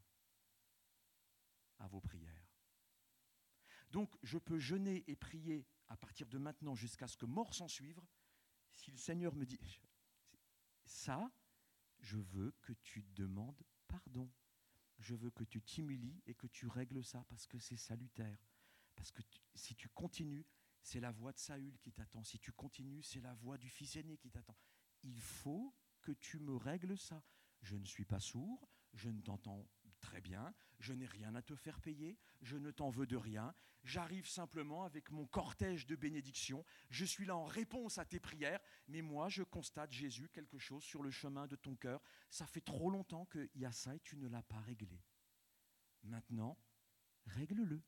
à vos prières. Donc, je peux jeûner et prier à partir de maintenant jusqu'à ce que mort s'en suive, si le Seigneur me dit, ça, je veux que tu demandes pardon. Je veux que tu t'humilies et que tu règles ça parce que c'est salutaire. Parce que tu, si tu continues, c'est la voix de Saül qui t'attend. Si tu continues, c'est la voix du fils aîné qui t'attend. Il faut que tu me règles ça. Je ne suis pas sourd, je ne t'entends très bien, je n'ai rien à te faire payer, je ne t'en veux de rien. J'arrive simplement avec mon cortège de bénédictions. Je suis là en réponse à tes prières, mais moi je constate, Jésus, quelque chose sur le chemin de ton cœur. Ça fait trop longtemps qu'il y a ça et tu ne l'as pas réglé. Maintenant, règle-le.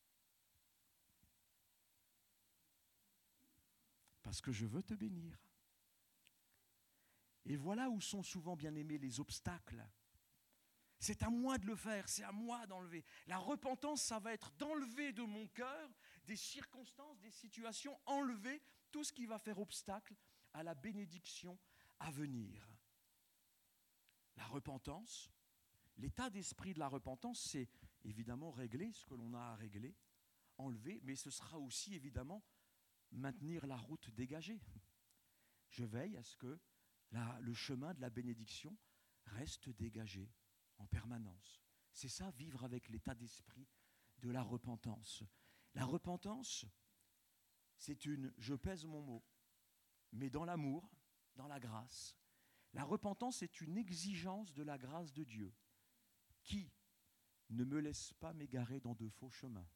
Parce que je veux te bénir. Et voilà où sont souvent, bien aimés, les obstacles. C'est à moi de le faire, c'est à moi d'enlever. La repentance, ça va être d'enlever de mon cœur des circonstances, des situations, enlever tout ce qui va faire obstacle à la bénédiction à venir. La repentance, l'état d'esprit de la repentance, c'est évidemment régler ce que l'on a à régler, enlever, mais ce sera aussi évidemment maintenir la route dégagée. Je veille à ce que la, le chemin de la bénédiction reste dégagé en permanence. C'est ça, vivre avec l'état d'esprit de la repentance. La repentance, c'est une « je pèse mon mot », mais dans l'amour, dans la grâce. La repentance est une exigence de la grâce de Dieu qui ne me laisse pas m'égarer dans de faux chemins,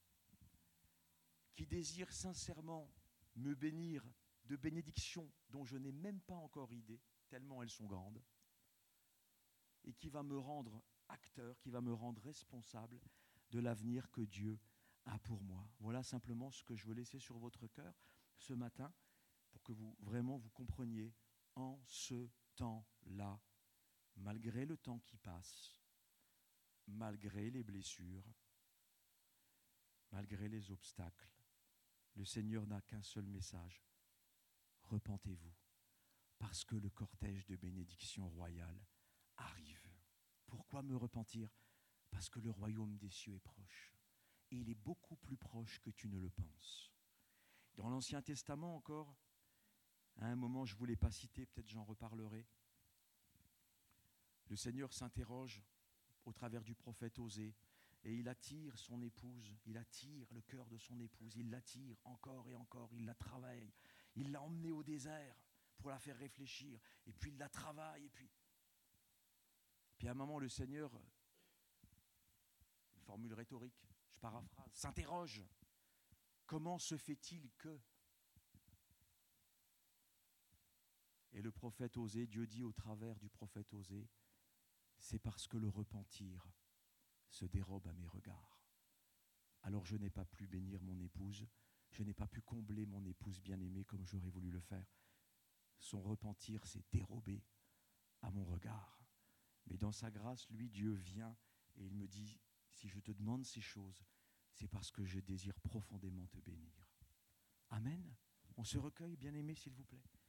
qui désire sincèrement me bénir de bénédictions dont je n'ai même pas encore idée, tellement elles sont grandes, et qui va me rendre acteur, qui va me rendre responsable de l'avenir que Dieu a pour moi. Voilà simplement ce que je veux laisser sur votre cœur ce matin, pour que vous vraiment vous compreniez en ce temps-là, malgré le temps qui passe, malgré les blessures, malgré les obstacles, le Seigneur n'a qu'un seul message. Repentez-vous, parce que le cortège de bénédiction royale arrive. Pourquoi me repentir ? Parce que le royaume des cieux est proche. Et il est beaucoup plus proche que tu ne le penses. Dans l'Ancien Testament encore, à un moment, je ne voulais pas citer, peut-être j'en reparlerai, le Seigneur s'interroge au travers du prophète Osée, et il attire son épouse, il attire le cœur de son épouse, il l'attire encore et encore, il la travaille, il l'a emmenée au désert pour la faire réfléchir, et puis il la travaille, et puis... Puis à un moment, le Seigneur, une formule rhétorique, je paraphrase, s'interroge, comment se fait-il que... Et le prophète Osée, Dieu dit au travers du prophète Osée, c'est parce que le repentir se dérobe à mes regards. Alors je n'ai pas pu bénir mon épouse, je n'ai pas pu combler mon épouse bien-aimée comme j'aurais voulu le faire. Son repentir s'est dérobé à mon regard. Mais dans sa grâce, lui, Dieu vient et il me dit, si je te demande ces choses, c'est parce que je désire profondément te bénir. Amen. On se recueille, bien-aimés, s'il vous plaît.